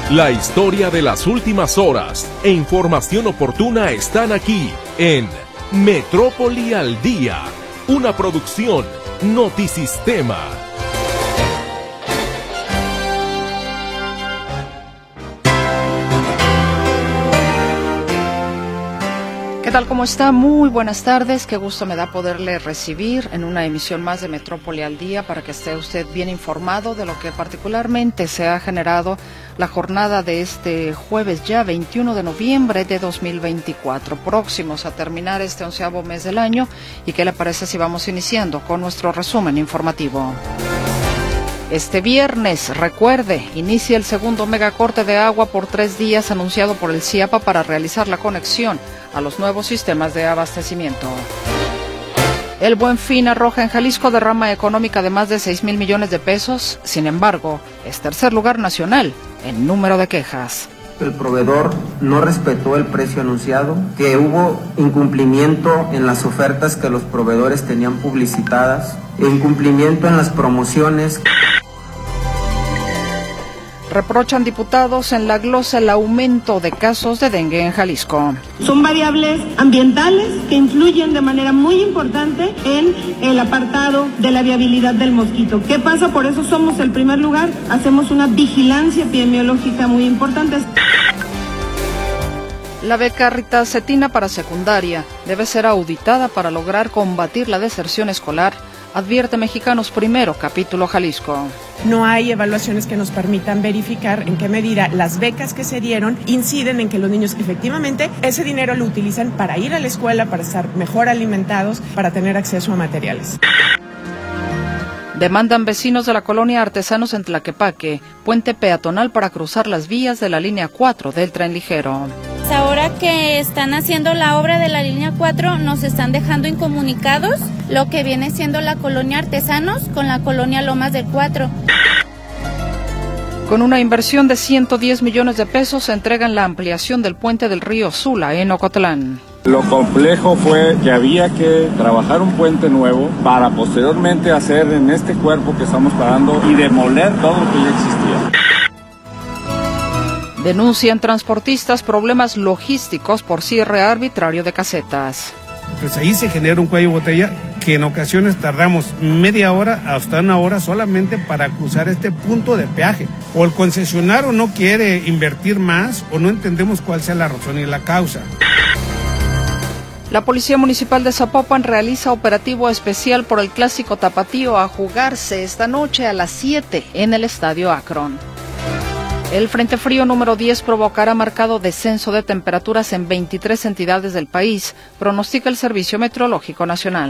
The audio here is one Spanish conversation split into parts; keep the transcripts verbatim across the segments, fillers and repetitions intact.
La historia de las últimas horas e información oportuna están aquí en Metrópoli al Día, una producción Notisistema. ¿Qué tal? ¿Cómo está? Muy buenas tardes. Qué gusto me da poderle recibir en una emisión más de Metrópoli al Día para que esté usted bien informado de lo que particularmente se ha generado la jornada de este jueves ya veintiuno de noviembre de dos mil veinticuatro, próximos a terminar este onceavo mes del año. ¿Y qué le parece si vamos iniciando con nuestro resumen informativo? Este viernes, recuerde, inicia el segundo megacorte de agua por tres días anunciado por el CIAPA para realizar la conexión a los nuevos sistemas de abastecimiento. El Buen Fin arroja en Jalisco derrama económica de más de seis mil millones de pesos, sin embargo, es tercer lugar nacional en número de quejas. El proveedor no respetó el precio anunciado, que hubo incumplimiento en las ofertas que los proveedores tenían publicitadas, incumplimiento en las promociones. Reprochan diputados en la glosa el aumento de casos de dengue en Jalisco. Son variables ambientales que influyen de manera muy importante en el apartado de la viabilidad del mosquito. ¿Qué pasa? Por eso somos el primer lugar, hacemos una vigilancia epidemiológica muy importante. La beca Rita Cetina para secundaria debe ser auditada para lograr combatir la deserción escolar, advierte Mexicanos Primero, capítulo Jalisco. No hay evaluaciones que nos permitan verificar en qué medida las becas que se dieron inciden en que los niños efectivamente ese dinero lo utilizan para ir a la escuela, para estar mejor alimentados, para tener acceso a materiales. Demandan vecinos de la colonia Artesanos en Tlaquepaque puente peatonal para cruzar las vías de la línea cuatro del tren ligero. Ahora que están haciendo la obra de la línea cuatro, nos están dejando incomunicados lo que viene siendo la colonia Artesanos con la colonia Lomas del cuatro. Con una inversión de ciento diez millones de pesos, se entregan la ampliación del puente del río Sula en Ocotlán. Lo complejo fue que había que trabajar un puente nuevo para posteriormente hacer en este cuerpo que estamos parando y demoler todo lo que ya existía. Denuncian transportistas problemas logísticos por cierre arbitrario de casetas. Pues ahí se genera un cuello de botella que en ocasiones tardamos media hora hasta una hora solamente para cruzar este punto de peaje. O el concesionario no quiere invertir más o no entendemos cuál sea la razón y la causa. La Policía Municipal de Zapopan realiza operativo especial por el clásico tapatío a jugarse esta noche a las siete en el Estadio Akron. El Frente Frío número diez provocará marcado descenso de temperaturas en veintitrés entidades del país, pronostica el Servicio Meteorológico Nacional.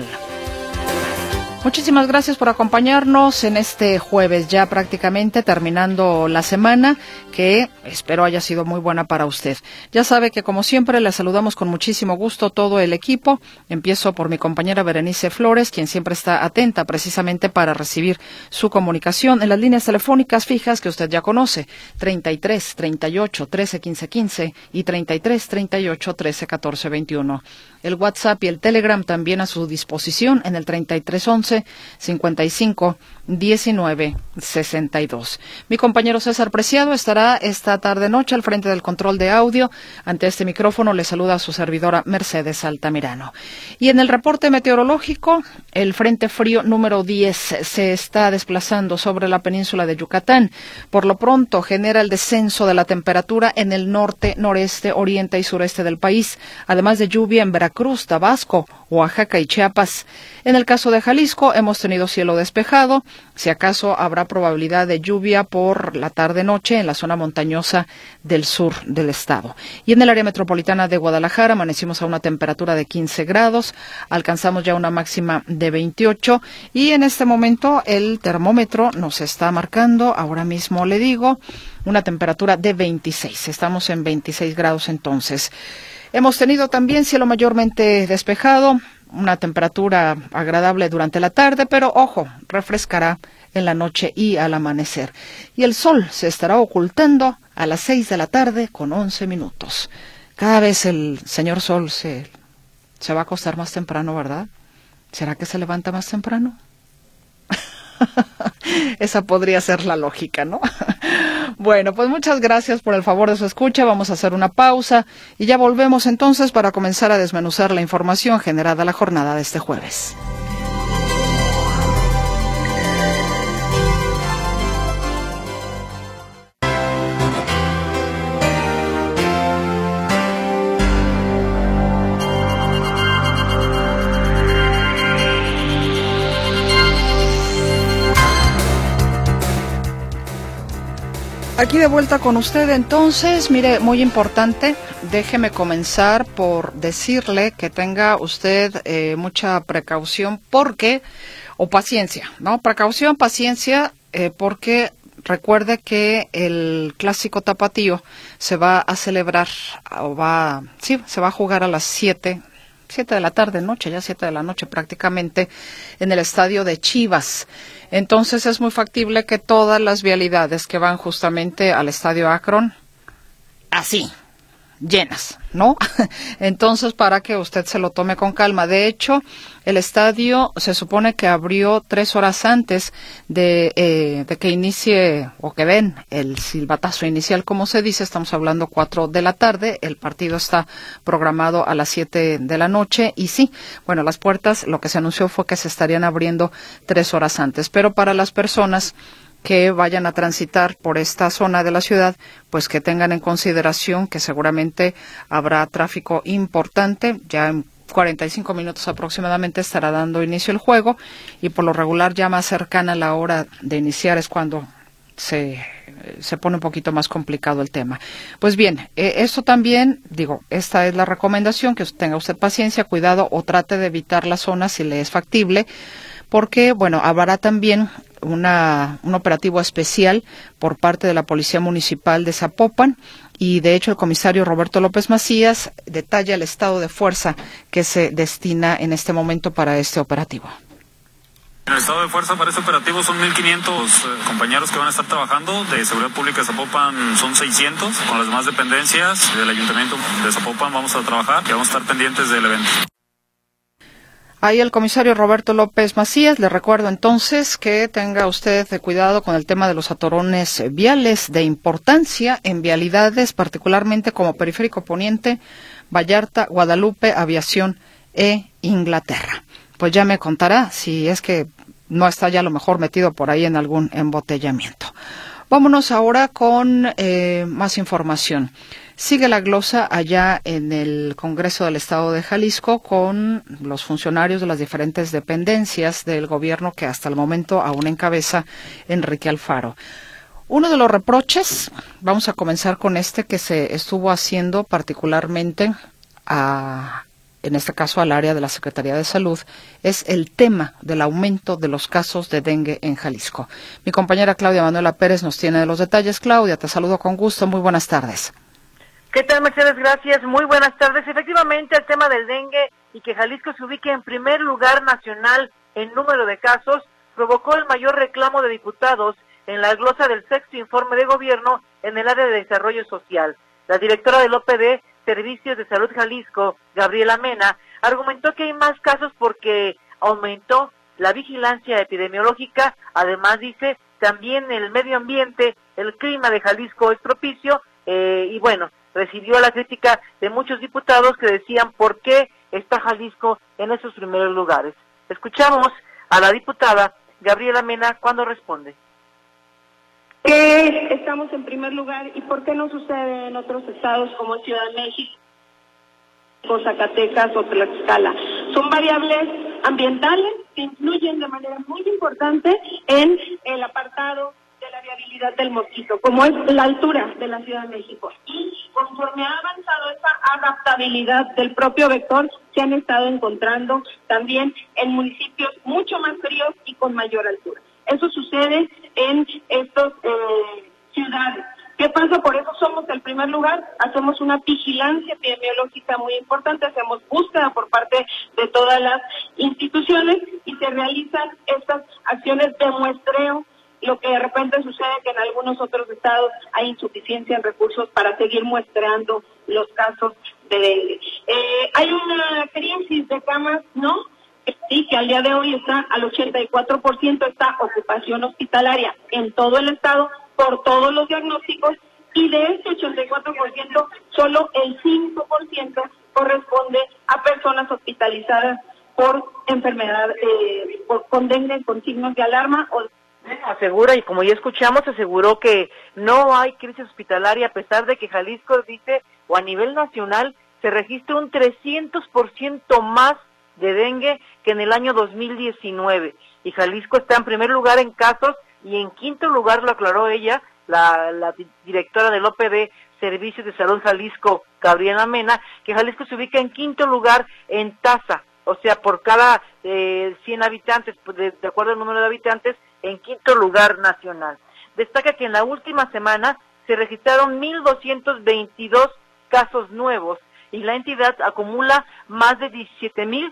Muchísimas gracias por acompañarnos en este jueves, ya prácticamente terminando la semana, que espero haya sido muy buena para usted. Ya sabe que, como siempre, le saludamos con muchísimo gusto todo el equipo. Empiezo por mi compañera Berenice Flores, quien siempre está atenta precisamente para recibir su comunicación en las líneas telefónicas fijas que usted ya conoce, treinta y tres, treinta y ocho, trece, quince, quince y treinta y tres, treinta y ocho, trece, catorce, veintiuno. El WhatsApp y el Telegram también a su disposición en el treinta y tres, once, cincuenta y cinco, diecinueve, sesenta y dos. Mi compañero César Preciado estará esta tarde-noche al frente del control de audio. Ante este micrófono le saluda a su servidora Mercedes Altamirano. Y en el reporte meteorológico, el Frente Frío número diez se está desplazando sobre la península de Yucatán. Por lo pronto genera el descenso de la temperatura en el norte, noreste, oriente y sureste del país, además de lluvia en Veracruz, Tabasco, Oaxaca y Chiapas. En el caso de Jalisco hemos tenido cielo despejado, si acaso habrá probabilidad de lluvia por la tarde-noche en la zona montañosa del sur del estado. Y en el área metropolitana de Guadalajara amanecimos a una temperatura de quince grados, alcanzamos ya una máxima de veintiocho y en este momento el termómetro nos está marcando, ahora mismo le digo, una temperatura de veintiséis. Estamos en veintiséis grados entonces. Hemos tenido también cielo mayormente despejado, una temperatura agradable durante la tarde, pero ojo, refrescará en la noche y al amanecer. Y el sol se estará ocultando a las seis de la tarde con once minutos. Cada vez el señor sol se, se va a acostar más temprano, ¿verdad? ¿Será que se levanta más temprano? Esa podría ser la lógica, ¿no? Bueno, pues muchas gracias por el favor de su escucha. Vamos a hacer una pausa y ya volvemos entonces para comenzar a desmenuzar la información generada la jornada de este jueves. Aquí de vuelta con usted, entonces, mire, muy importante, déjeme comenzar por decirle que tenga usted eh, mucha precaución porque, o paciencia, ¿no? Precaución, paciencia, eh, porque recuerde que el clásico tapatío se va a celebrar, o va, sí, se va a jugar a las siete, siete de la tarde, noche, ya siete de la noche prácticamente, en el estadio de Chivas. Entonces es muy factible que todas las vialidades que van justamente al estadio Akron, así, llenas, ¿no? Entonces, para que usted se lo tome con calma. De hecho, el estadio se supone que abrió tres horas antes de, eh, de que inicie o que den el silbatazo inicial, como se dice. Estamos hablando cuatro de la tarde. El partido está programado a las siete de la noche. Y sí, bueno, las puertas, lo que se anunció fue que se estarían abriendo tres horas antes. Pero para las personas que vayan a transitar por esta zona de la ciudad, pues que tengan en consideración que seguramente habrá tráfico importante. Ya en cuarenta y cinco minutos aproximadamente estará dando inicio el juego y por lo regular ya más cercana a la hora de iniciar es cuando se, se pone un poquito más complicado el tema. Pues bien, eh, esto también, digo, esta es la recomendación, que tenga usted paciencia, cuidado o trate de evitar la zona si le es factible, porque, bueno, habrá también una, un operativo especial por parte de la Policía Municipal de Zapopan y, de hecho, el comisario Roberto López Macías detalla el estado de fuerza que se destina en este momento para este operativo. En el estado de fuerza para este operativo son mil quinientos eh, compañeros que van a estar trabajando. De Seguridad Pública de Zapopan son seiscientos. Con las demás dependencias del Ayuntamiento de Zapopan vamos a trabajar y vamos a estar pendientes del evento. Ahí el comisario Roberto López Macías. Le recuerdo entonces que tenga usted cuidado con el tema de los atorones viales de importancia en vialidades, particularmente como Periférico Poniente, Vallarta, Guadalupe, Aviación e Inglaterra. Pues ya me contará si es que no está ya a lo mejor metido por ahí en algún embotellamiento. Vámonos ahora con eh, más información. Sigue la glosa allá en el Congreso del Estado de Jalisco con los funcionarios de las diferentes dependencias del gobierno que hasta el momento aún encabeza Enrique Alfaro. Uno de los reproches, vamos a comenzar con este que se estuvo haciendo particularmente a, en este caso al área de la Secretaría de Salud, es el tema del aumento de los casos de dengue en Jalisco. Mi compañera Claudia Manuela Pérez nos tiene los detalles. Claudia, te saludo con gusto. Muy buenas tardes. ¿Qué tal, Mercedes? Gracias. Muy buenas tardes. Efectivamente, el tema del dengue y que Jalisco se ubique en primer lugar nacional en número de casos provocó el mayor reclamo de diputados en la glosa del sexto informe de gobierno en el área de desarrollo social. La directora del O P D, Servicios de Salud Jalisco, Gabriela Mena, argumentó que hay más casos porque aumentó la vigilancia epidemiológica. Además, dice, también el medio ambiente, el clima de Jalisco es propicio eh, y bueno, recibió la crítica de muchos diputados que decían por qué está Jalisco en esos primeros lugares. Escuchamos a la diputada Gabriela Mena cuando responde. ¿Qué estamos en primer lugar y por qué no sucede en otros estados como Ciudad de México, Zacatecas o Tlaxcala? Son variables ambientales que influyen de manera muy importante en el apartado de la viabilidad del mosquito, como es la altura de la Ciudad de México. Y conforme ha avanzado esa adaptabilidad del propio vector, se han estado encontrando también en municipios mucho más fríos y con mayor altura. Eso sucede en estas eh, ciudades. ¿Qué pasa? Por eso somos el primer lugar, hacemos una vigilancia epidemiológica muy importante, hacemos búsqueda por parte de todas las instituciones y se realizan estas acciones de muestreo. Lo que de repente sucede que en algunos otros estados hay insuficiencia en recursos para seguir muestreando los casos de dengue. Eh, hay una crisis de camas, ¿no? Sí, que al día de hoy está al ochenta y cuatro por ciento esta ocupación hospitalaria en todo el estado, por todos los diagnósticos, y de este ochenta y cuatro por ciento, solo el cinco por ciento corresponde a personas hospitalizadas por enfermedad, eh, por, con dengue con signos de alarma. O asegura, y como ya escuchamos, aseguró que no hay crisis hospitalaria, a pesar de que Jalisco dice, o a nivel nacional, se registra un trescientos por ciento más de dengue que en el año dos mil diecinueve. Y Jalisco está en primer lugar en casos, y en quinto lugar, lo aclaró ella, la, la directora del O P D, Servicios de Salud Jalisco, Gabriela Mena, que Jalisco se ubica en quinto lugar en tasa, o sea, por cada eh, cien habitantes, de, de acuerdo al número de habitantes, en quinto lugar nacional. Destaca que en la última semana se registraron mil doscientos veintidós casos nuevos y la entidad acumula más de diecisiete mil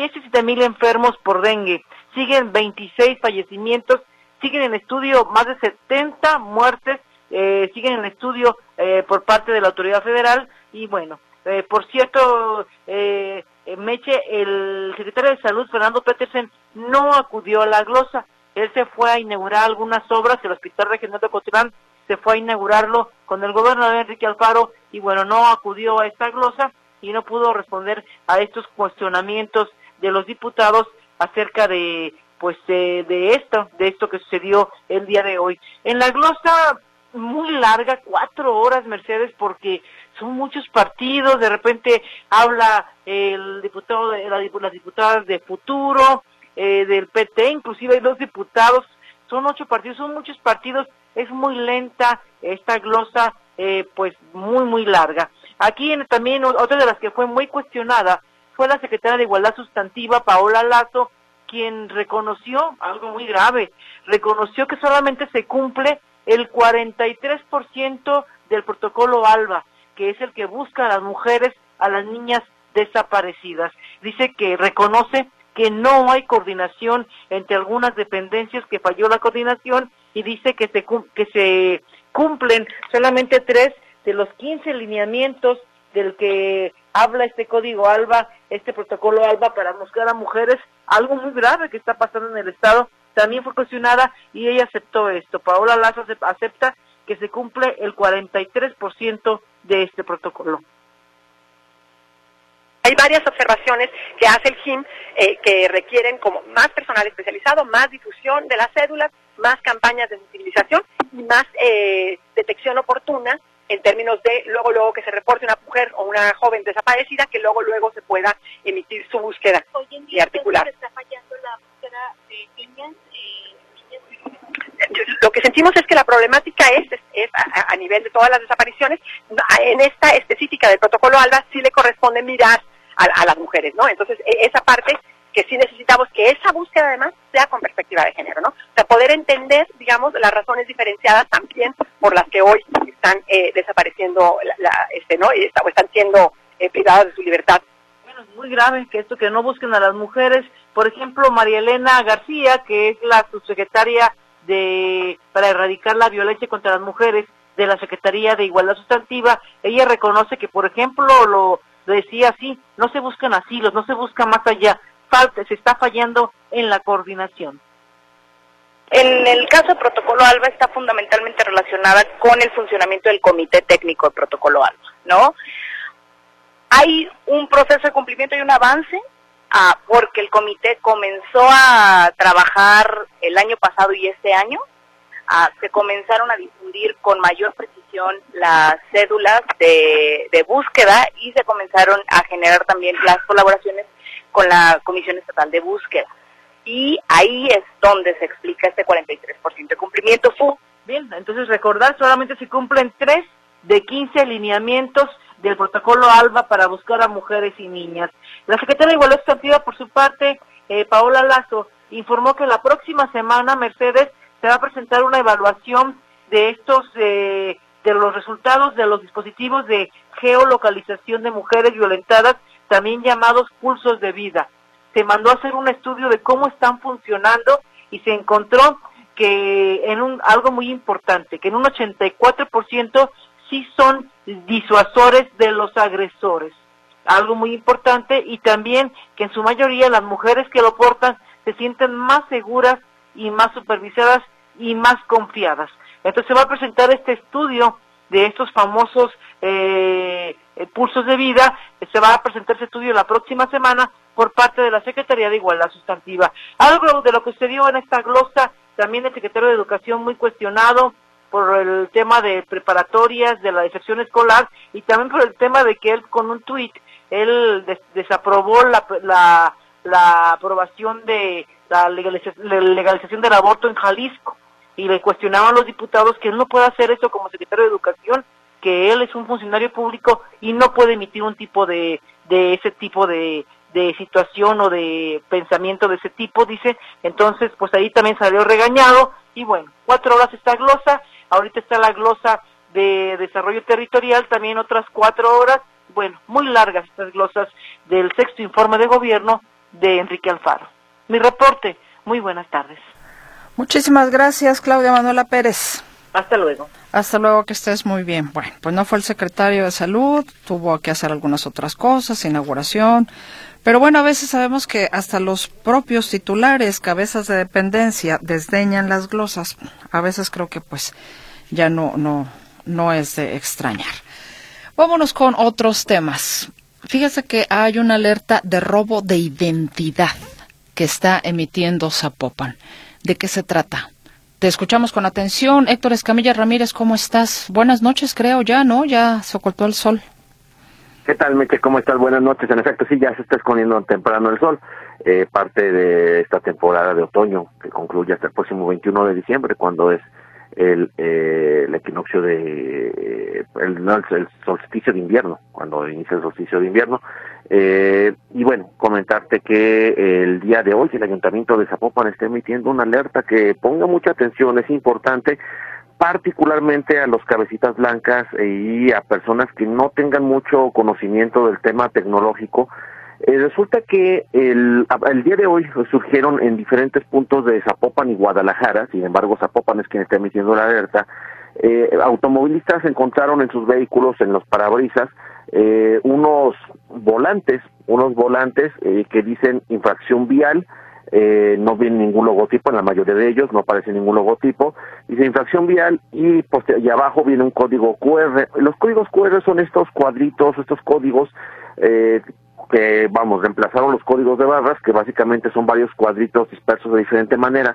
enfermos por dengue. Siguen veintiséis fallecimientos, siguen en estudio más de setenta muertes, eh, siguen en estudio eh, por parte de la autoridad federal. Y bueno, eh, por cierto, eh, Meche, el secretario de Salud, Fernando Petersen, no acudió a la glosa. Él se fue a inaugurar algunas obras, el Hospital Regional de Ocotlán se fue a inaugurarlo con el gobernador Enrique Alfaro, y bueno, no acudió a esta glosa y no pudo responder a estos cuestionamientos de los diputados acerca de, pues, de, de esto, de esto que sucedió el día de hoy. En la glosa muy larga, cuatro horas, Mercedes, porque son muchos partidos, de repente habla el diputado, de, la, las diputadas de Futuro, eh, del P T, inclusive hay dos diputados, son ocho partidos, son muchos partidos, es muy lenta esta glosa, eh, pues muy, muy larga. Aquí en, también otra de las que fue muy cuestionada fue la secretaria de Igualdad Sustantiva, Paola Lazo, quien reconoció algo muy grave, reconoció que solamente se cumple el cuarenta y tres por ciento del protocolo ALBA, que es el que busca a las mujeres, a las niñas desaparecidas. Dice que reconoce que no hay coordinación entre algunas dependencias, que falló la coordinación, y dice que se, que se cumplen solamente tres de los quince lineamientos del que habla este código ALBA, este protocolo ALBA para buscar a mujeres, algo muy grave que está pasando en el Estado. También fue cuestionada y ella aceptó esto. Paola Lazo acepta que se cumple el cuarenta y tres por ciento de este protocolo. Hay varias observaciones que hace el J I M eh, que requieren como más personal especializado, más difusión de las cédulas, más campañas de sensibilización y más eh, detección oportuna en términos de luego luego que se reporte una mujer o una joven desaparecida, que luego luego se pueda emitir su búsqueda y articular. ¿Está fallando la búsqueda de niñas? Eh, Lo que sentimos es que la problemática es, es, es a, a nivel de todas las desapariciones. En esta específica del protocolo ALBA sí le corresponde mirar a, a las mujeres, ¿no? Entonces, esa parte que sí necesitamos que esa búsqueda además sea con perspectiva de género, ¿no? O sea, poder entender, digamos, las razones diferenciadas también por las que hoy están eh, desapareciendo, la, la, este, ¿no? Y está, o están siendo eh, privadas de su libertad. Bueno, es muy grave que esto, que no busquen a las mujeres. Por ejemplo, María Elena García, que es la subsecretaria de para erradicar la violencia contra las mujeres de la Secretaría de Igualdad Sustantiva, ella reconoce que, por ejemplo, lo decía así, no se buscan asilos, no se busca más allá, falta, se está fallando en la coordinación. En el caso del protocolo ALBA está fundamentalmente relacionada con el funcionamiento del Comité Técnico del Protocolo ALBA, ¿no? Hay un proceso de cumplimiento y un avance, ah, porque el comité comenzó a trabajar el año pasado y este año, ah, se comenzaron a difundir con mayor precisión las cédulas de, de búsqueda y se comenzaron a generar también las colaboraciones con la Comisión Estatal de Búsqueda. Y ahí es donde se explica este cuarenta y tres por ciento de cumplimiento. Bien, entonces recordar, solamente se cumplen tres de quince lineamientos del protocolo ALBA para buscar a mujeres y niñas. La Secretaria de Igualdad Sustantiva, por su parte, eh, Paola Lazo, informó que la próxima semana, Mercedes, se va a presentar una evaluación de estos, eh, de los resultados de los dispositivos de geolocalización de mujeres violentadas, también llamados pulsos de vida. Se mandó a hacer un estudio de cómo están funcionando y se encontró que en un algo muy importante, que en un ochenta y cuatro por ciento sí son disuasores de los agresores. Algo muy importante, y también que en su mayoría las mujeres que lo portan se sienten más seguras y más supervisadas y más confiadas. Entonces se va a presentar este estudio de estos famosos eh, pulsos de vida, se va a presentar ese estudio la próxima semana por parte de la Secretaría de Igualdad Sustantiva. Algo de lo que sucedió en esta glosa, también el secretario de Educación muy cuestionado por el tema de preparatorias, de la deserción escolar, y también por el tema de que él con un tuit, él des desaprobó la, la, la aprobación de la legalización, la legalización del aborto en Jalisco, y le cuestionaban los diputados que él no puede hacer eso como secretario de Educación, que él es un funcionario público y no puede emitir un tipo de, de ese tipo de, de situación o de pensamiento de ese tipo, dice. Entonces, pues ahí también salió regañado, y bueno, cuatro horas esta glosa, ahorita está la glosa de desarrollo territorial, también otras cuatro horas, bueno, muy largas estas glosas del sexto informe de gobierno de Enrique Alfaro. Mi reporte, muy buenas tardes. Muchísimas gracias, Claudia Manuela Pérez. Hasta luego. Hasta luego, que estés muy bien. Bueno, pues no fue el secretario de Salud, tuvo que hacer algunas otras cosas, inauguración, pero bueno, a veces sabemos que hasta los propios titulares, cabezas de dependencia, desdeñan las glosas. A veces creo que pues ya no, no, no es de extrañar. Vámonos con otros temas. Fíjese que hay una alerta de robo de identidad que está emitiendo Zapopan. ¿De qué se trata? Te escuchamos con atención. Héctor Escamilla Ramírez, ¿cómo estás? Buenas noches, creo, ya, ¿no? Ya se ocultó el sol. ¿Qué tal, Meche? ¿Cómo estás? Buenas noches. En efecto, sí, ya se está escondiendo temprano el sol. Eh, parte de esta temporada de otoño, que concluye hasta el próximo veintiuno de diciembre, cuando es el, eh, el equinoccio de... El, no, el solsticio de invierno, cuando inicia el solsticio de invierno. Eh, y bueno, comentarte que el día de hoy el Ayuntamiento de Zapopan está emitiendo una alerta que ponga mucha atención, es importante, particularmente a los cabecitas blancas y a personas que no tengan mucho conocimiento del tema tecnológico. Eh, resulta que el, el día de hoy surgieron en diferentes puntos de Zapopan y Guadalajara, sin embargo Zapopan es quien está emitiendo la alerta. Eh, automovilistas encontraron en sus vehículos, en los parabrisas, eh, unos volantes, unos volantes eh, que dicen infracción vial. Eh, no viene ningún logotipo en la mayoría de ellos, no aparece ningún logotipo, dice infracción vial y, y abajo viene un código cu erre. Los códigos cu erre son estos cuadritos, estos códigos eh, que, vamos, reemplazaron los códigos de barras, que básicamente son varios cuadritos dispersos de diferente manera,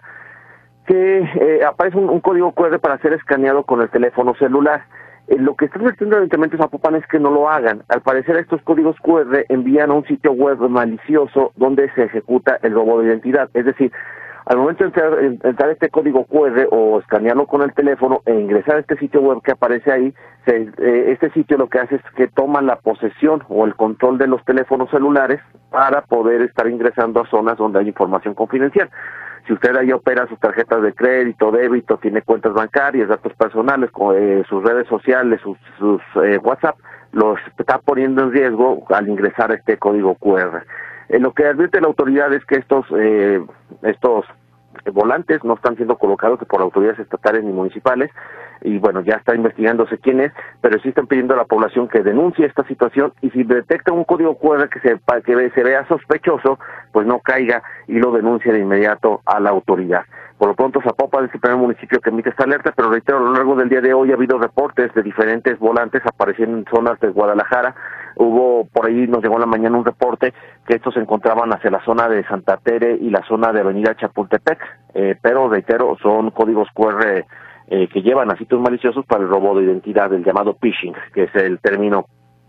que eh, aparece un, un código cu erre para ser escaneado con el teléfono celular. Eh, lo que está advirtiendo el Ayuntamiento de Zapopan es que no lo hagan. Al parecer estos códigos cu erre envían a un sitio web malicioso donde se ejecuta el robo de identidad. Es decir, al momento de entrar, entrar este código cu erre o escanearlo con el teléfono e ingresar a este sitio web que aparece ahí, se, eh, este sitio lo que hace es que toma la posesión o el control de los teléfonos celulares para poder estar ingresando a zonas donde hay información confidencial. Si usted ahí opera sus tarjetas de crédito, débito, tiene cuentas bancarias, datos personales, eh, sus redes sociales, sus, sus eh, WhatsApp, los está poniendo en riesgo al ingresar este código cu erre. Eh, lo que advierte la autoridad es que estos eh, estos volantes no están siendo colocados por autoridades estatales ni municipales, y bueno, ya está investigándose quién es, pero sí están pidiendo a la población que denuncie esta situación, y si detecta un código cu erre que se, que se vea sospechoso, pues no caiga y lo denuncie de inmediato a la autoridad. Por lo pronto, Zapopan es el primer municipio que emite esta alerta, pero reitero, a lo largo del día de hoy ha habido reportes de diferentes volantes apareciendo en zonas de Guadalajara. Hubo, por ahí nos llegó en la mañana un reporte que estos se encontraban hacia la zona de Santa Tere y la zona de Avenida Chapultepec, eh, pero reitero, son códigos cu erre eh, que llevan a sitios maliciosos para el robo de identidad, el llamado phishing, que es el término,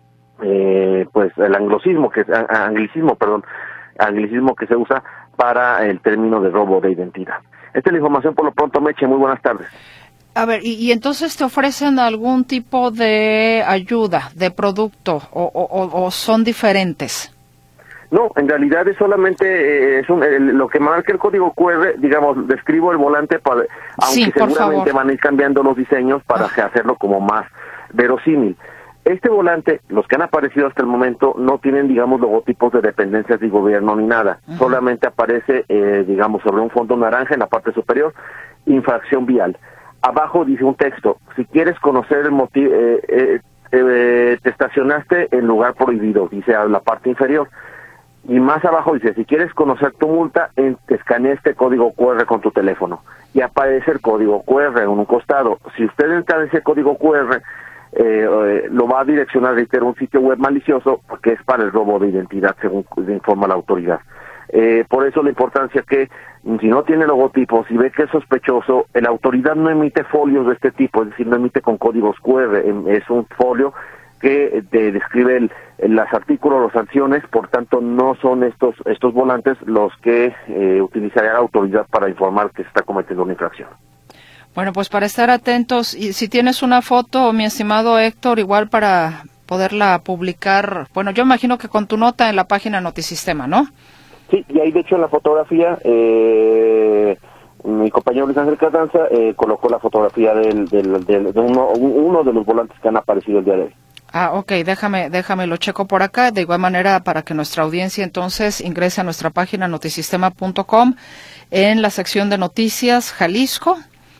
eh, pues el anglicismo, que es, anglicismo, perdón, anglicismo que se usa para el término de robo de identidad. Esta es la información por lo pronto, Meche, muy buenas tardes. A ver, y, y entonces te ofrecen algún tipo de ayuda, de producto, o, o, o son diferentes. No, en realidad es solamente eh, es un, el, lo que marca el código cu erre, digamos, describo el volante, para, aunque sí, seguramente van a ir cambiando los diseños para ah. hacerlo como más verosímil. Este volante, los que han aparecido hasta el momento, no tienen, digamos, logotipos de dependencias de gobierno ni nada. Uh-huh. Solamente aparece, eh, digamos, sobre un fondo naranja en la parte superior, infracción vial. Abajo dice un texto, si quieres conocer el motivo, eh, eh, eh, te estacionaste en lugar prohibido, dice a la parte inferior. y más abajo dice, si quieres conocer tu multa, en, escanea este código cu erre con tu teléfono, y aparece el código cu erre en un costado. Si usted entra en ese código cu erre, eh, eh, lo va a direccionar a un sitio web malicioso, porque es para el robo de identidad, según informa la autoridad. Eh, por eso la importancia que, si no tiene logotipos, si ve que es sospechoso, la autoridad no emite folios de este tipo, es decir, no emite con códigos cu erre, es un folio que te describe el, el, los artículos, las sanciones, por tanto no son estos estos volantes los que eh, utilizaría la autoridad para informar que se está cometiendo una infracción. Bueno, pues para estar atentos, y si tienes una foto, mi estimado Héctor, igual para poderla publicar, bueno, yo imagino que con tu nota en la página Notisistema, ¿no? Sí, y ahí de hecho en la fotografía, eh, mi compañero Luis Ángel Carranza eh, colocó la fotografía del, del, del, de uno, uno de los volantes que han aparecido el día de hoy. Ah, ok, déjame, déjame lo checo por acá, de igual manera para que nuestra audiencia entonces ingrese a nuestra página notisistema punto com en la sección de noticias Jalisco,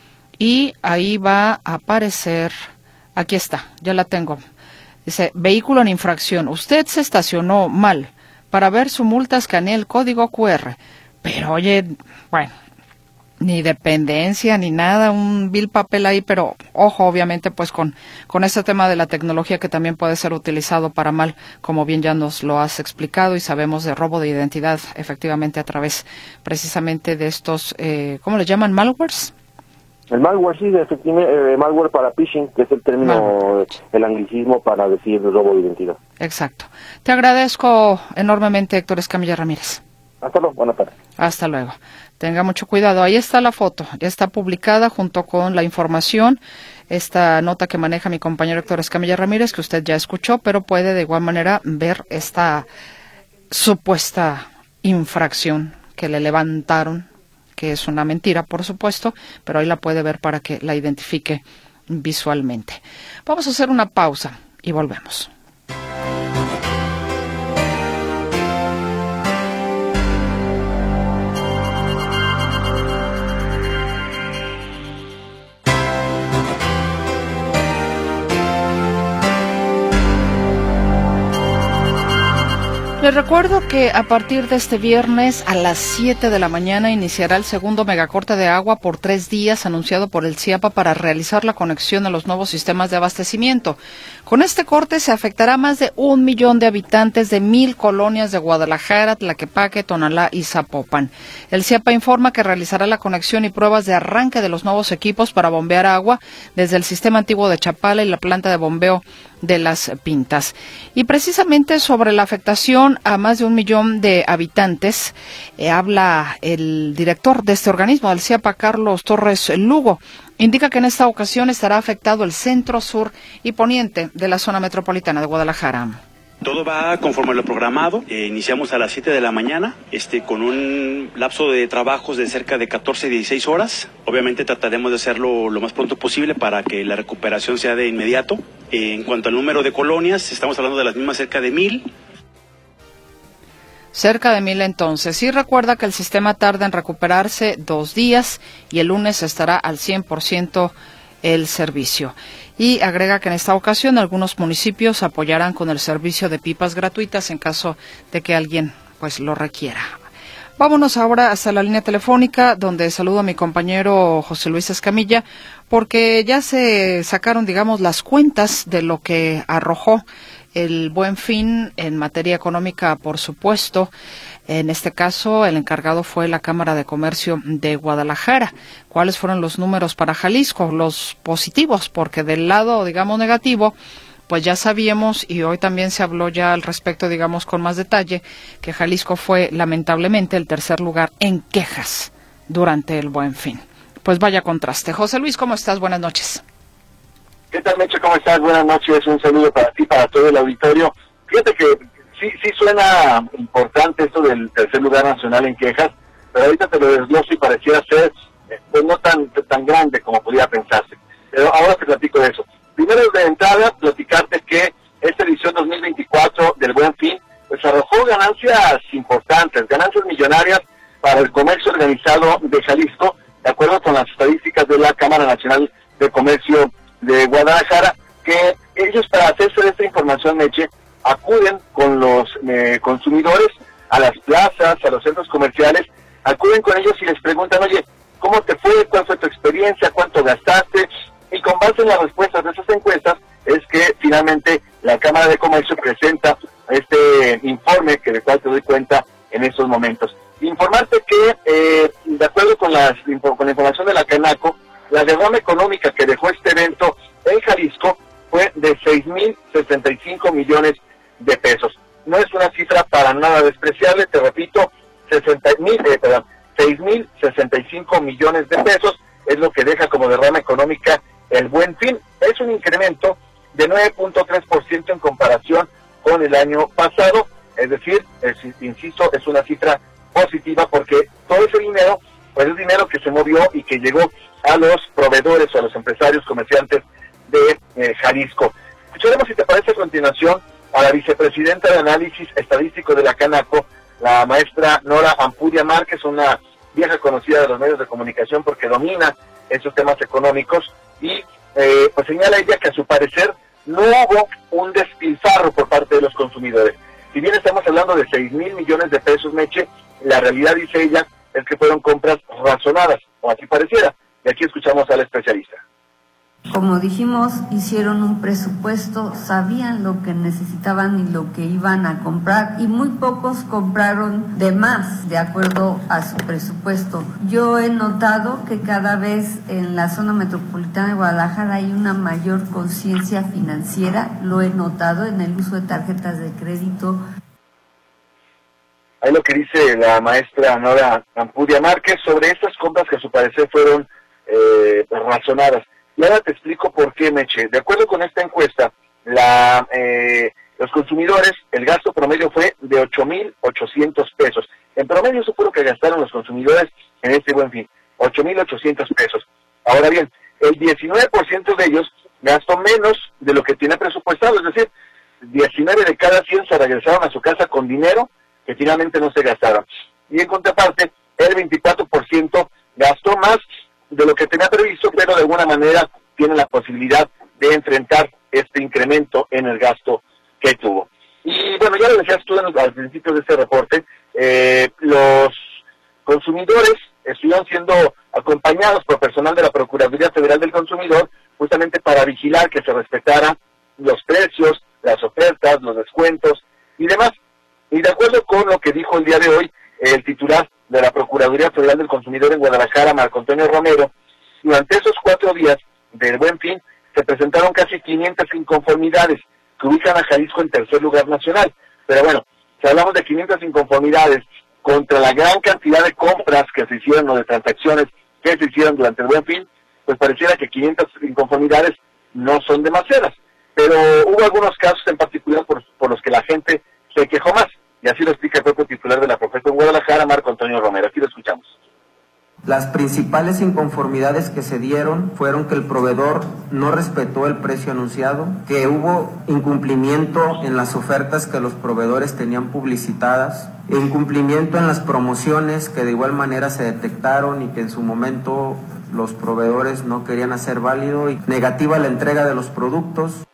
y ahí va a aparecer, aquí está, ya la tengo, dice, vehículo en infracción, usted se estacionó mal. Para ver su multa escanee el código cu erre. Pero oye, bueno, ni dependencia ni nada, un vil papel ahí, pero ojo, obviamente, pues con, con este tema de la tecnología que también puede ser utilizado para mal, como bien ya nos lo has explicado, y sabemos de robo de identidad, efectivamente, a través precisamente de estos, eh, ¿cómo le llaman? ¿Malwares? El malware, sí, efectivamente, eh, malware para phishing, que es el término, malware. El anglicismo para decir robo de identidad. Exacto. Te agradezco enormemente, Héctor Escamilla Ramírez. Hasta luego, buenas tardes. Hasta luego. Tenga mucho cuidado. Ahí está la foto, ya está publicada junto con la información, esta nota que maneja mi compañero Héctor Escamilla Ramírez, que usted ya escuchó, pero puede de igual manera ver esta supuesta infracción que le levantaron, que es una mentira, por supuesto, pero ahí la puede ver para que la identifique visualmente. Vamos a hacer una pausa y volvemos. Les recuerdo que a partir de este viernes a las siete de la mañana iniciará el segundo megacorte de agua por tres días anunciado por el CIAPA para realizar la conexión a los nuevos sistemas de abastecimiento. Con este corte se afectará a más de un millón de habitantes de mil colonias de Guadalajara, Tlaquepaque, Tonalá y Zapopan. El CIAPA informa que realizará la conexión y pruebas de arranque de los nuevos equipos para bombear agua desde el sistema antiguo de Chapala y la planta de bombeo de Las Pintas. Y precisamente sobre la afectación a más de un millón de habitantes, eh, habla el director de este organismo, del CIAPA, Carlos Torres Lugo. Indica que en esta ocasión estará afectado el centro, sur y poniente de la zona metropolitana de Guadalajara. Todo va conforme a lo programado. Eh, iniciamos a las siete de la mañana, este, con un lapso de trabajos de cerca de catorce a dieciséis horas. Obviamente trataremos de hacerlo lo más pronto posible para que la recuperación sea de inmediato. Eh, en cuanto al número de colonias, estamos hablando de las mismas, cerca de mil. Cerca de mil entonces. Sí, recuerda que el sistema tarda en recuperarse dos días y el lunes estará al cien por ciento el servicio. Y agrega que en esta ocasión algunos municipios apoyarán con el servicio de pipas gratuitas en caso de que alguien pues lo requiera. Vámonos ahora hasta la línea telefónica, donde saludo a mi compañero José Luis Escamilla, porque ya se sacaron, digamos, las cuentas de lo que arrojó el Buen Fin en materia económica, por supuesto. En este caso, el encargado fue la Cámara de Comercio de Guadalajara. ¿Cuáles fueron los números para Jalisco? Los positivos, porque del lado, digamos, negativo, pues ya sabíamos, y hoy también se habló ya al respecto, digamos, con más detalle, que Jalisco fue lamentablemente el tercer lugar en quejas durante el Buen Fin. Pues vaya contraste. José Luis, ¿cómo estás? Buenas noches. ¿Qué tal, Meche? ¿Cómo estás? Buenas noches. Un saludo para ti, para todo el auditorio. Fíjate que sí sí suena importante esto del tercer lugar nacional en quejas, pero ahorita te lo desgloso y pareciera ser pues no tan tan grande como podía pensarse. Pero ahora te platico de eso. Primero, de entrada, platicarte que esta edición dos mil veinticuatro del Buen Fin pues arrojó ganancias importantes, ganancias millonarias para el comercio organizado de Jalisco, de acuerdo con las estadísticas de la Cámara Nacional de Comercio de Guadalajara, que ellos, para hacerse de esta información, Meche, acuden con los eh, consumidores a las plazas, a los centros comerciales, acuden con ellos y les preguntan, oye, ¿cómo te fue? ¿Cuál fue tu experiencia? ¿Cuánto gastaste? Y con base en las respuestas de esas encuestas es que finalmente la Cámara de Comercio presenta este informe que de cual te doy cuenta en estos momentos. Informarte que, eh, de acuerdo con, las, con la información de la Canaco, la derrama económica que dejó este evento en Jalisco fue de seis mil sesenta y cinco millones de pesos. No es una cifra para nada despreciable, te repito, sesenta mil, eh, perdón, seis mil sesenta y cinco millones de pesos es lo que deja como derrama económica el Buen Fin. Es un incremento de nueve punto tres por ciento en comparación con el año pasado, es decir, es, insisto, es una cifra positiva porque todo ese dinero, pues es dinero que se movió y que llegó a los proveedores o a los empresarios comerciantes de eh, Jalisco. Escucharemos, si te parece, a continuación a la vicepresidenta de Análisis Estadístico de la Canaco, la maestra Nora Ampudia Márquez, una vieja conocida de los medios de comunicación porque domina esos temas económicos, y eh, pues señala ella que a su parecer no hubo un despilfarro por parte de los consumidores. Si bien estamos hablando de seis mil millones de pesos, Meche, la realidad, dice ella, es que fueron compras razonadas, o así pareciera. Y aquí escuchamos al especialista. Como dijimos, hicieron un presupuesto, sabían lo que necesitaban y lo que iban a comprar, y muy pocos compraron de más, de acuerdo a su presupuesto. Yo he notado que cada vez en la zona metropolitana de Guadalajara hay una mayor conciencia financiera, lo he notado en el uso de tarjetas de crédito. Ahí lo que dice la maestra Nora Ampudia Márquez sobre estas compras que a su parecer fueron eh, razonadas. Y ahora te explico por qué, Meche. De acuerdo con esta encuesta, la, eh, los consumidores, el gasto promedio fue de ocho mil ochocientos pesos. En promedio eso fue lo que gastaron los consumidores en este Buen Fin, ocho mil ochocientos pesos. Ahora bien, el diecinueve por ciento de ellos gastó menos de lo que tiene presupuestado, es decir, diecinueve de cada cien se regresaron a su casa con dinero que finalmente no se gastaron. Y en contraparte, el veinticuatro por ciento gastó más de lo que tenía previsto, pero de alguna manera tiene la posibilidad de enfrentar este incremento en el gasto que tuvo. Y bueno, ya lo decías tú al principio de este reporte, eh, los consumidores estuvieron siendo acompañados por personal de la Procuraduría Federal del Consumidor, justamente para vigilar que se respetaran los precios, las ofertas, los descuentos y demás. Y de acuerdo con lo que dijo el día de hoy el titular de la Procuraduría Federal del Consumidor en Guadalajara, Marco Antonio Romero, durante esos cuatro días del Buen Fin se presentaron casi quinientas inconformidades que ubican a Jalisco en tercer lugar nacional. Pero bueno, si hablamos de quinientas inconformidades contra la gran cantidad de compras que se hicieron o de transacciones que se hicieron durante el Buen Fin, pues pareciera que quinientas inconformidades no son demasiadas. Pero hubo algunos casos en particular por, por los que la gente se quejó más. Y así lo explica el propio titular de la Profeco en Guadalajara, Marco Antonio Romero. Aquí lo escuchamos. Las principales inconformidades que se dieron fueron que el proveedor no respetó el precio anunciado, que hubo incumplimiento en las ofertas que los proveedores tenían publicitadas, e incumplimiento en las promociones que de igual manera se detectaron y que en su momento los proveedores no querían hacer válido, y negativa la entrega de los productos.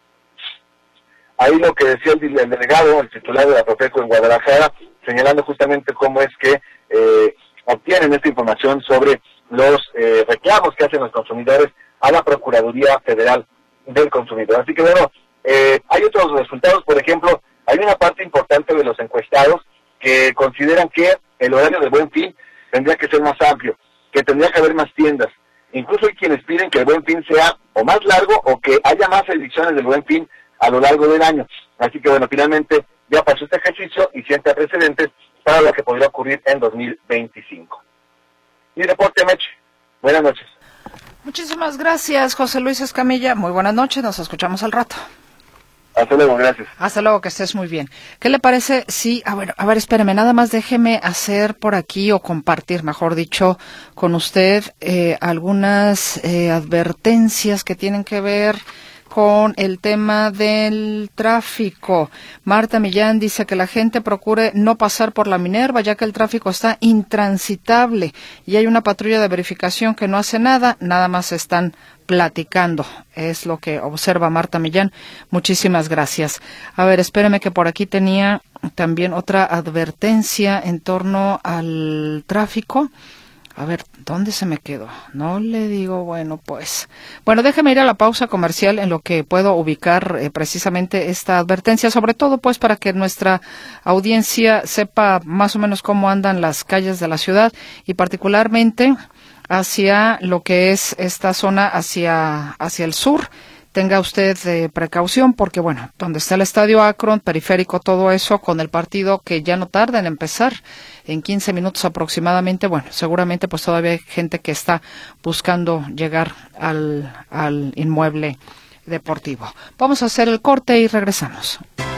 Ahí lo que decía el, el delegado, el titular de la Profeco en Guadalajara, señalando justamente cómo es que eh, obtienen esta información sobre los eh, reclamos que hacen los consumidores a la Procuraduría Federal del Consumidor. Así que bueno, eh, hay otros resultados. Por ejemplo, hay una parte importante de los encuestados que consideran que el horario de Buen Fin tendría que ser más amplio, que tendría que haber más tiendas. Incluso hay quienes piden que el Buen Fin sea o más largo o que haya más ediciones del Buen Fin a lo largo del año. Así que bueno, finalmente ya pasó este ejercicio y sienta precedentes para lo que podría ocurrir en dos mil veinticinco. Y reporte, Meche. Buenas noches. Muchísimas gracias, José Luis Escamilla. Muy buenas noches, nos escuchamos al rato. Hasta luego, gracias. Hasta luego, que estés muy bien. ¿Qué le parece? Sí, a ver, a ver, espéreme, nada más déjeme hacer por aquí o compartir, mejor dicho, con usted eh, algunas eh, advertencias que tienen que ver con el tema del tráfico. Marta Millán dice que la gente procure no pasar por la Minerva, ya que el tráfico está intransitable y hay una patrulla de verificación que no hace nada, nada más están platicando. Es lo que observa Marta Millán. Muchísimas gracias. A ver, espéreme que por aquí tenía también otra advertencia en torno al tráfico. A ver, ¿dónde se me quedó? No le digo, bueno, pues. Bueno, déjeme ir a la pausa comercial en lo que puedo ubicar eh, precisamente esta advertencia, sobre todo pues para que nuestra audiencia sepa más o menos cómo andan las calles de la ciudad y particularmente hacia lo que es esta zona hacia, hacia el sur. Tenga usted eh, precaución porque, bueno, donde está el Estadio Akron, periférico, todo eso, con el partido que ya no tarda en empezar, en quince minutos aproximadamente, bueno, seguramente pues todavía hay gente que está buscando llegar al, al inmueble deportivo. Vamos a hacer el corte y regresamos.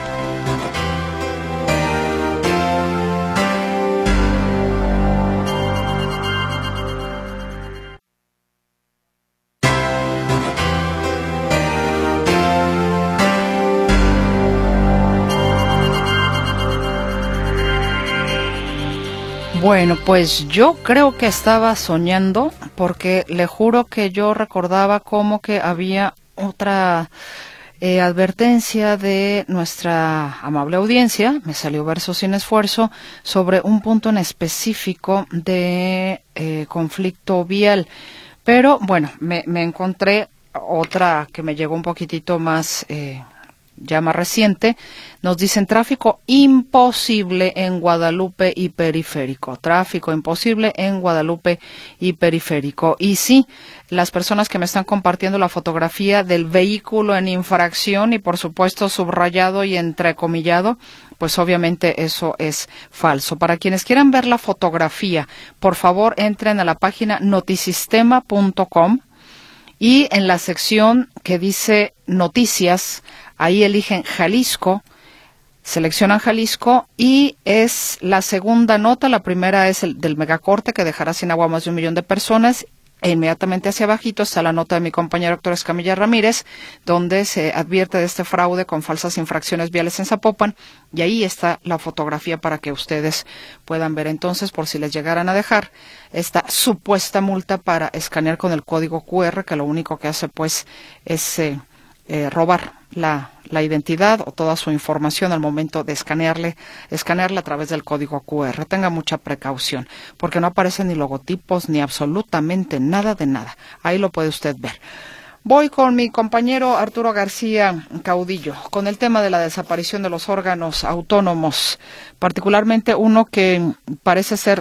Bueno, pues yo creo que estaba soñando porque le juro que yo recordaba como que había otra eh, advertencia de nuestra amable audiencia, me salió verso sin esfuerzo, sobre un punto en específico de eh, conflicto vial. Pero bueno, me, me encontré otra que me llegó un poquitito más... Eh, ya más reciente, nos dicen tráfico imposible en Guadalupe y periférico, tráfico imposible en Guadalupe y periférico. Y sí, las personas que me están compartiendo la fotografía del vehículo en infracción y por supuesto subrayado y entrecomillado, pues obviamente eso es falso. Para quienes quieran ver la fotografía, por favor entren a la página notisistema punto com y en la sección que dice noticias, ahí eligen Jalisco, seleccionan Jalisco y es la segunda nota. La primera es el del megacorte que dejará sin agua a más de un millón de personas. E inmediatamente hacia abajito está la nota de mi compañero Héctor Escamilla Ramírez, donde se advierte de este fraude con falsas infracciones viales en Zapopan. Y ahí está la fotografía para que ustedes puedan ver entonces, por si les llegaran a dejar esta supuesta multa para escanear con el código cu erre, que lo único que hace pues es eh, eh, robar la, la identidad o toda su información al momento de escanearle, escanearla a través del código cu erre. Tenga mucha precaución, porque no aparecen ni logotipos ni absolutamente nada de nada. Ahí lo puede usted ver. Voy con mi compañero Arturo García Caudillo, con el tema de la desaparición de los órganos autónomos, particularmente uno que parece ser,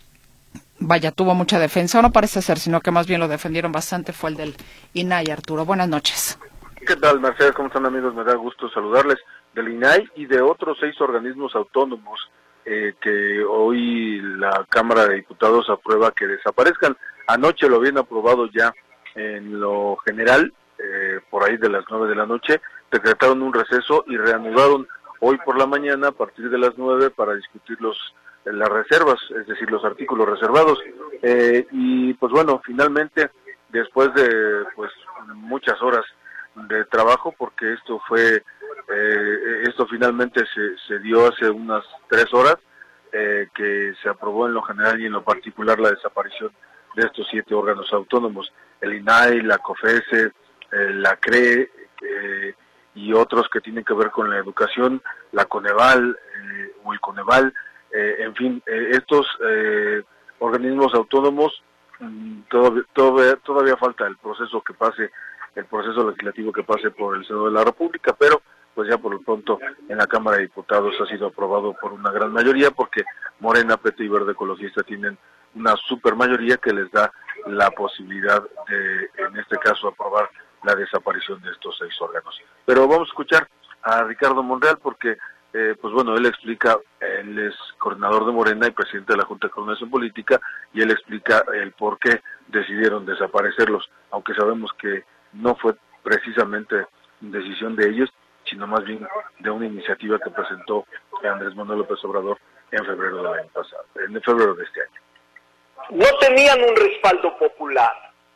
vaya, tuvo mucha defensa, o no parece ser, sino que más bien lo defendieron bastante, fue el del I N A I. Arturo, buenas noches. ¿Qué tal, Mercedes? ¿Cómo están, amigos? Me da gusto saludarles. Del I N A I y de otros seis organismos autónomos eh, que hoy la Cámara de Diputados aprueba que desaparezcan. Anoche lo habían aprobado ya en lo general, eh, por ahí de las nueve de la noche, decretaron un receso y reanudaron hoy por la mañana a partir de las nueve para discutir los las reservas, es decir, los artículos reservados. Eh, y pues bueno, finalmente, después de pues muchas horas de trabajo, porque esto fue, eh, esto finalmente se, se dio hace unas tres horas, eh, que se aprobó en lo general y en lo particular la desaparición de estos siete órganos autónomos, el I N A I, la COFESE, eh, la CRE, eh, y otros que tienen que ver con la educación, la Coneval, eh, o el Coneval, eh, en fin, eh, estos eh, organismos autónomos, mmm, todavía, todavía, todavía falta el proceso que pase el proceso legislativo que pase por el Senado de la República, pero pues ya por lo pronto en la Cámara de Diputados ha sido aprobado por una gran mayoría, porque Morena, P T y Verde Ecologista tienen una super mayoría que les da la posibilidad de, en este caso, aprobar la desaparición de estos seis órganos. Pero vamos a escuchar a Ricardo Monreal porque, eh, pues bueno, él explica, él es coordinador de Morena y presidente de la Junta de Coordinación Política, y él explica el por qué decidieron desaparecerlos, aunque sabemos que no fue precisamente decisión de ellos, sino más bien de una iniciativa que presentó Andrés Manuel López Obrador en febrero del año pasado, en febrero de este año. No tenían un respaldo popular.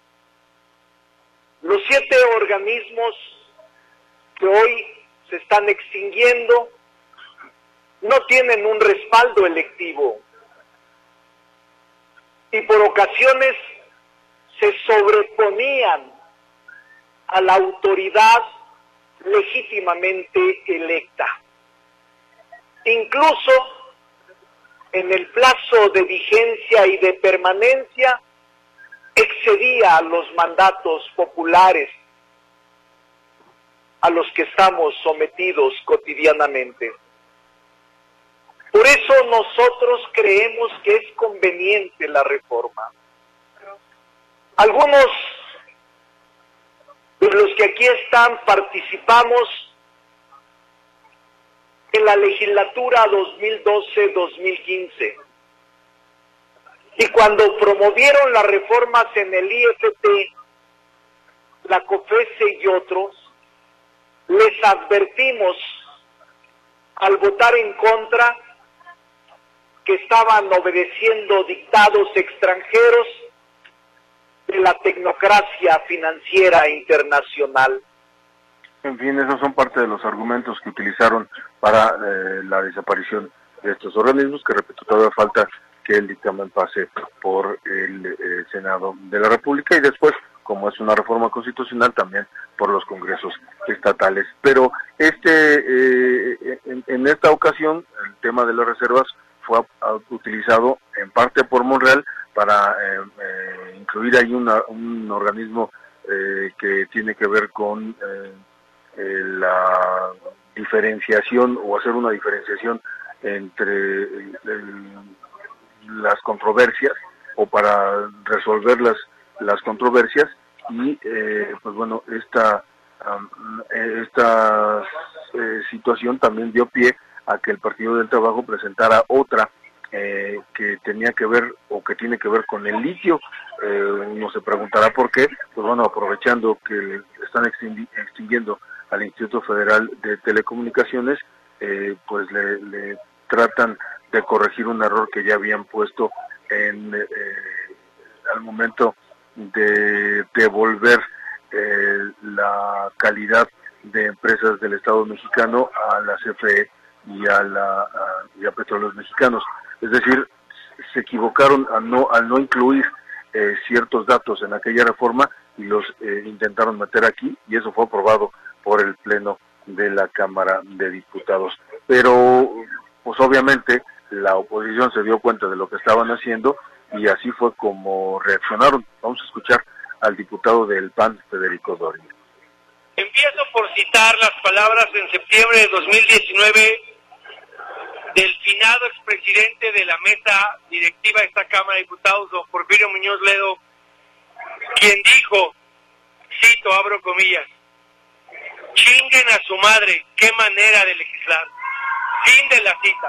Los siete organismos que hoy se están extinguiendo no tienen un respaldo electivo y por ocasiones se sobreponían a la autoridad legítimamente electa. incluso en el plazo de vigencia y de permanencia, excedía a los mandatos populares a los que estamos sometidos cotidianamente. Por eso nosotros creemos que es conveniente la reforma. Algunos de los que aquí están participamos en la legislatura dos mil doce dos mil quince. Y cuando promovieron las reformas en el I F T, la COFESE y otros, les advertimos al votar en contra que estaban obedeciendo dictados extranjeros de la tecnocracia financiera internacional. En fin, esos son parte de los argumentos que utilizaron para eh, la desaparición de estos organismos, que repito, todavía falta que el dictamen pase por el eh, Senado de la República y después, como es una reforma constitucional, también por los congresos estatales. Pero este eh, en, en esta ocasión, el tema de las reservas fue a, a, utilizado en parte por Monreal para eh, eh, incluir ahí una, un organismo eh, que tiene que ver con eh, eh, la diferenciación o hacer una diferenciación entre el, el, las controversias o para resolver las, las controversias y eh, pues bueno, esta, um, esta eh, situación también dio pie a que el Partido del Trabajo presentara otra eh, que tenía que ver o que tiene que ver con el litio. Eh, uno se preguntará por qué. Pues bueno, aprovechando que están extingui extinguiendo al Instituto Federal de Telecomunicaciones, eh, pues le, le tratan de corregir un error que ya habían puesto en eh, al momento de devolver eh, la calidad de empresas del Estado mexicano a la C F E y a la a, y a Petróleos Mexicanos. Es decir, se equivocaron a no, al no incluir eh, ciertos datos en aquella reforma y los eh, intentaron meter aquí, y eso fue aprobado por el Pleno de la Cámara de Diputados. Pero, pues obviamente, la oposición se dio cuenta de lo que estaban haciendo y así fue como reaccionaron. Vamos a escuchar al diputado del P A N, Federico Dorin. Empiezo por citar las palabras en septiembre de dos mil diecinueve del finado expresidente de la mesa directiva de esta Cámara de Diputados, don Porfirio Muñoz Ledo, quien dijo, cito, abro comillas, chinguen a su madre, qué manera de legislar. Fin de la cita.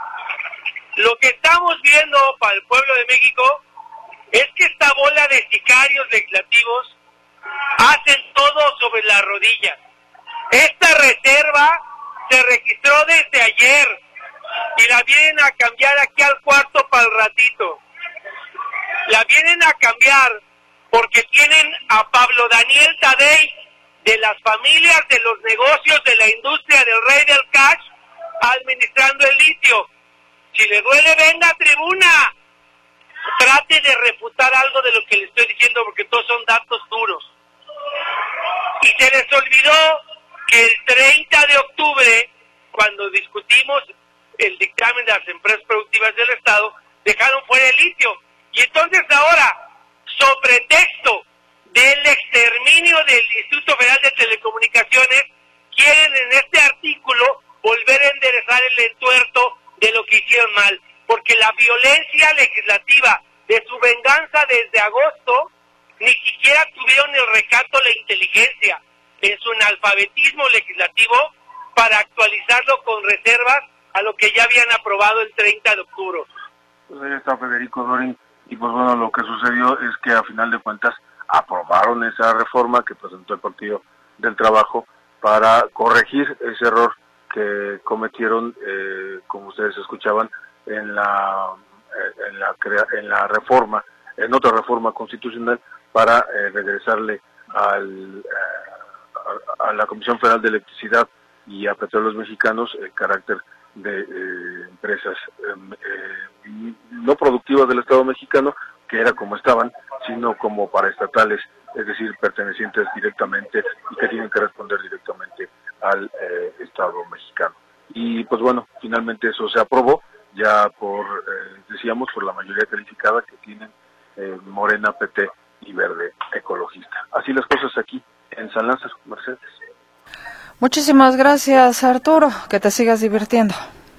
Lo que estamos viendo para el pueblo de México es que esta bola de sicarios legislativos hacen todo sobre las rodillas. Esta reserva se registró desde ayer y la vienen a cambiar aquí al cuarto para el ratito. La vienen a cambiar porque tienen a Pablo Daniel Tadei de las familias de los negocios de la industria del rey del cash administrando el litio. Si le duele, venga a tribuna. Trate de refutar algo de lo que le estoy diciendo porque todos son datos duros. Y se les olvidó que el treinta de octubre, cuando discutimos el dictamen de las empresas productivas del Estado, dejaron fuera el litio. Y entonces ahora, sobre texto del exterminio del Instituto Federal de Telecomunicaciones, quieren en este artículo volver a enderezar el entuerto de lo que hicieron mal, porque la violencia legislativa de su venganza desde agosto ni siquiera tuvieron el recato, la inteligencia en su analfabetismo legislativo para actualizarlo con reservas a lo que ya habían aprobado el treinta de octubre. Pues ahí está Federico Dorin, y pues bueno, lo que sucedió es que a final de cuentas aprobaron esa reforma que presentó el Partido del Trabajo para corregir ese error que cometieron, eh, como ustedes escuchaban, en la en la en la reforma, en otra reforma constitucional para eh, regresarle al eh, a, a la Comisión Federal de Electricidad y a Petróleos Mexicanos el carácter de eh, empresas eh, eh, no productivas del Estado mexicano, que era como estaban, sino como paraestatales, es decir, pertenecientes directamente y que tienen que responder directamente al eh, Estado mexicano. y pues bueno, finalmente eso se aprobó ya por, eh, decíamos, por la mayoría calificada que tienen eh, Morena, P T y Verde Ecologista. Así las cosas aquí en San Lázaro, Mercedes. Muchísimas gracias, Arturo, que te sigas divirtiendo.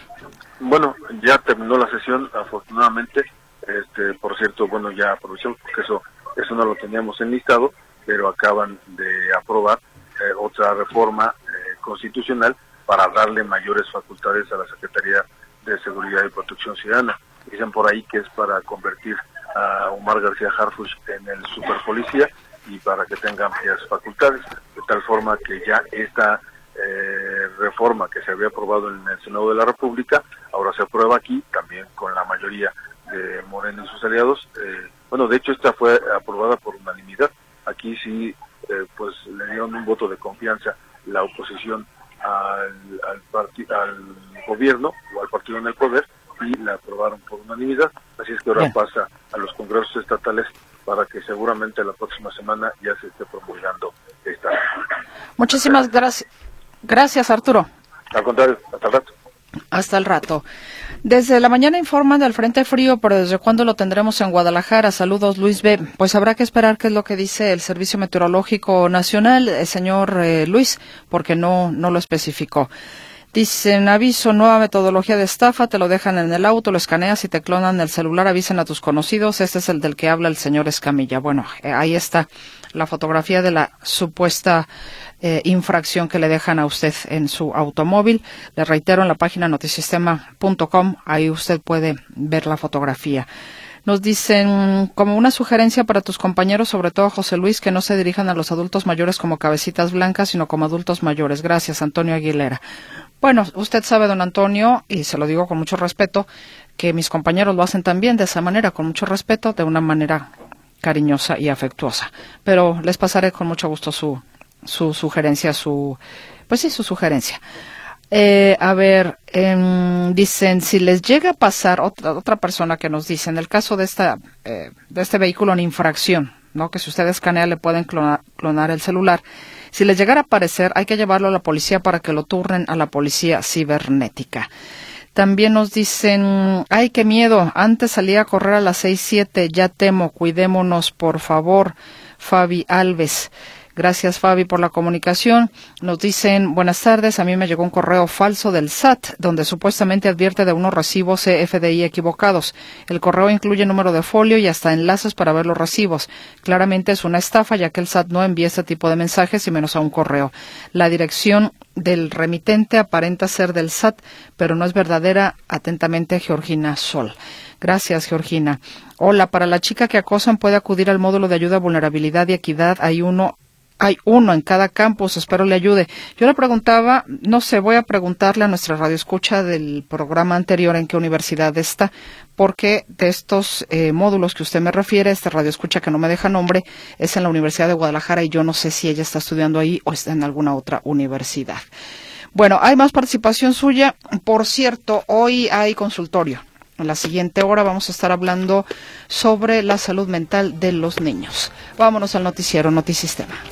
Bueno, ya terminó la sesión, afortunadamente. Este, por cierto, bueno, ya aprovechamos porque eso eso no lo teníamos enlistado, pero acaban de aprobar eh, otra reforma eh, constitucional para darle mayores facultades a la Secretaría de Seguridad y Protección Ciudadana. Dicen por ahí que es para convertir a Omar García Harfuch en el superpolicía y para que tenga amplias facultades, de tal forma que ya esta eh, reforma que se había aprobado en el Senado de la República, ahora se aprueba aquí, también con la mayoría de Morena y sus aliados. Eh, bueno, de hecho esta fue aprobada por unanimidad. Aquí sí, eh, pues le dieron un voto de confianza la oposición al, al, parti al gobierno o al partido en el poder y la aprobaron por unanimidad. Así es que ahora Bien. pasa a los congresos estatales para que seguramente la próxima semana ya se esté promulgando esta. Muchísimas gracias. Gracias, Arturo. Al contrario, hasta el rato. Hasta el rato. Desde la mañana informan del Frente Frío, pero ¿desde cuándo lo tendremos en Guadalajara? Saludos, Luis B. Pues habrá que esperar qué es lo que dice el Servicio Meteorológico Nacional, el señor eh, Luis, porque no, no lo especificó. Dicen, aviso, nueva metodología de estafa, te lo dejan en el auto, lo escaneas y te clonan el celular, avisen a tus conocidos. Este es el del que habla el señor Escamilla. Bueno, eh, ahí está la fotografía de la supuesta eh, infracción que le dejan a usted en su automóvil. Le reitero, en la página notisistema punto com, ahí usted puede ver la fotografía. Nos dicen, como una sugerencia para tus compañeros, sobre todo José Luis, que no se dirijan a los adultos mayores como cabecitas blancas, sino como adultos mayores. Gracias, Antonio Aguilera. Bueno, usted sabe, don Antonio, y se lo digo con mucho respeto, que mis compañeros lo hacen también de esa manera, con mucho respeto, de una manera cariñosa y afectuosa. Pero les pasaré con mucho gusto su, su sugerencia, su, pues sí, su sugerencia. Eh, a ver, eh, dicen, si les llega a pasar, otra, otra persona que nos dice, en el caso de esta, eh, de este vehículo en infracción, ¿no? Que si usted escanea le pueden clonar, clonar el celular. Si les llegara a aparecer, hay que llevarlo a la policía para que lo turnen a la policía cibernética. También nos dicen, ay, qué miedo, antes salía a correr a las seis, siete, ya temo, cuidémonos, por favor. Fabi Alves. Gracias, Fabi, por la comunicación. Nos dicen, buenas tardes, a mí me llegó un correo falso del S A T, donde supuestamente advierte de unos recibos C F D I equivocados. El correo incluye número de folio y hasta enlaces para ver los recibos. Claramente es una estafa, ya que el S A T no envía este tipo de mensajes y menos a un correo. La dirección del remitente aparenta ser del S A T, pero no es verdadera. Atentamente, Georgina Sol. Gracias, Georgina. Hola, para la chica que acosan puede acudir al módulo de ayuda, vulnerabilidad y equidad. Hay uno Hay uno en cada campus, espero le ayude. Yo le preguntaba, no sé, voy a preguntarle a nuestra radioescucha del programa anterior en qué universidad está, porque de estos eh, módulos que usted me refiere, esta radioescucha que no me deja nombre, es en la Universidad de Guadalajara y yo no sé si ella está estudiando ahí o está en alguna otra universidad. Bueno, hay más participación suya. Por cierto, hoy hay consultorio. En la siguiente hora vamos a estar hablando sobre la salud mental de los niños. Vámonos al noticiero Notisistema.